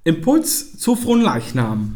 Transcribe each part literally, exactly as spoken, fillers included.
Impuls zu Fronleichnam.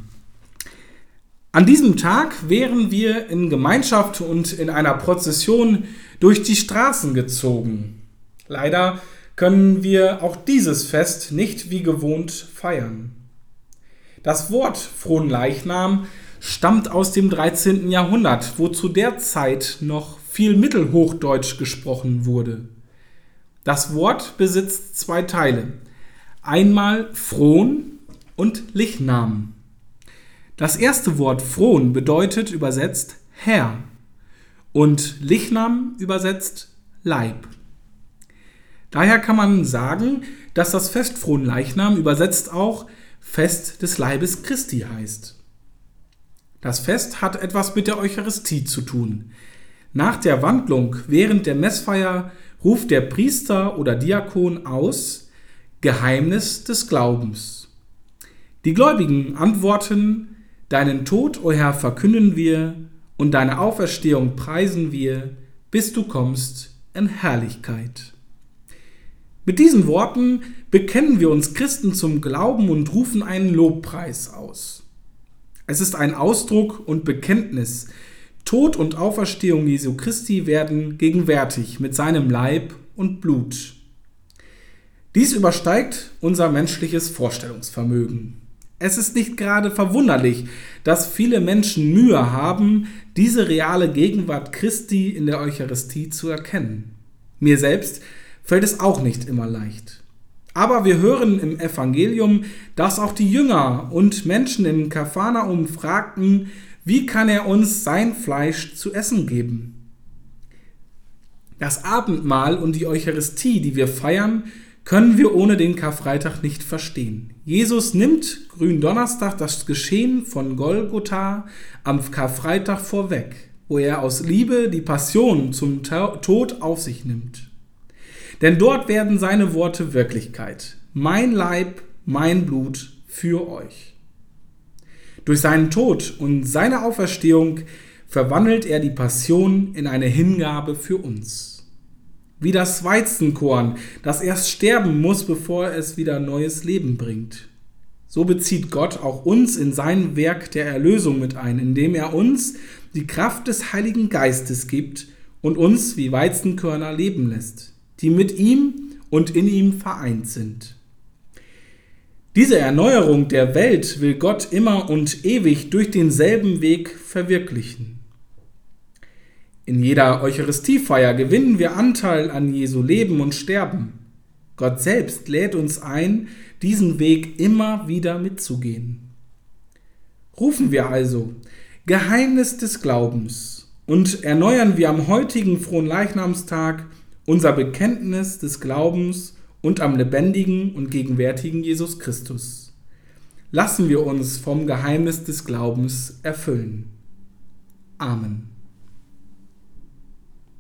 An diesem Tag wären wir in Gemeinschaft und in einer Prozession durch die Straßen gezogen. Leider können wir auch dieses Fest nicht wie gewohnt feiern. Das Wort Fronleichnam stammt aus dem dreizehnten Jahrhundert, wo zu der Zeit noch viel Mittelhochdeutsch gesprochen wurde. Das Wort besitzt zwei Teile. Einmal Fron und Lichnam. Das erste Wort Fron bedeutet übersetzt Herr und Lichnam übersetzt Leib. Daher kann man sagen, dass das Fest Fronleichnam übersetzt auch Fest des Leibes Christi heißt. Das Fest hat etwas mit der Eucharistie zu tun. Nach der Wandlung während der Messfeier ruft der Priester oder Diakon aus: Geheimnis des Glaubens. Die Gläubigen antworten: Deinen Tod, o Herr, verkünden wir, und deine Auferstehung preisen wir, bis du kommst in Herrlichkeit. Mit diesen Worten bekennen wir uns Christen zum Glauben und rufen einen Lobpreis aus. Es ist ein Ausdruck und Bekenntnis. Tod und Auferstehung Jesu Christi werden gegenwärtig mit seinem Leib und Blut. Dies übersteigt unser menschliches Vorstellungsvermögen. Es ist nicht gerade verwunderlich, dass viele Menschen Mühe haben, diese reale Gegenwart Christi in der Eucharistie zu erkennen. Mir selbst fällt es auch nicht immer leicht. Aber wir hören im Evangelium, dass auch die Jünger und Menschen in Kapharnaum fragten: Wie kann er uns sein Fleisch zu essen geben? Das Abendmahl und die Eucharistie, die wir feiern, können wir ohne den Karfreitag nicht verstehen. Jesus nimmt Gründonnerstag das Geschehen von Golgotha am Karfreitag vorweg, wo er aus Liebe die Passion zum Tod auf sich nimmt. Denn dort werden seine Worte Wirklichkeit: Mein Leib, mein Blut für euch. Durch seinen Tod und seine Auferstehung verwandelt er die Passion in eine Hingabe für uns. Wie das Weizenkorn, das erst sterben muss, bevor es wieder neues Leben bringt. So bezieht Gott auch uns in sein Werk der Erlösung mit ein, indem er uns die Kraft des Heiligen Geistes gibt und uns wie Weizenkörner leben lässt, die mit ihm und in ihm vereint sind. Diese Erneuerung der Welt will Gott immer und ewig durch denselben Weg verwirklichen. In jeder Eucharistiefeier gewinnen wir Anteil an Jesu Leben und Sterben. Gott selbst lädt uns ein, diesen Weg immer wieder mitzugehen. Rufen wir also Geheimnis des Glaubens und erneuern wir am heutigen Fronleichnamstag unser Bekenntnis des Glaubens und am lebendigen und gegenwärtigen Jesus Christus. Lassen wir uns vom Geheimnis des Glaubens erfüllen. Amen.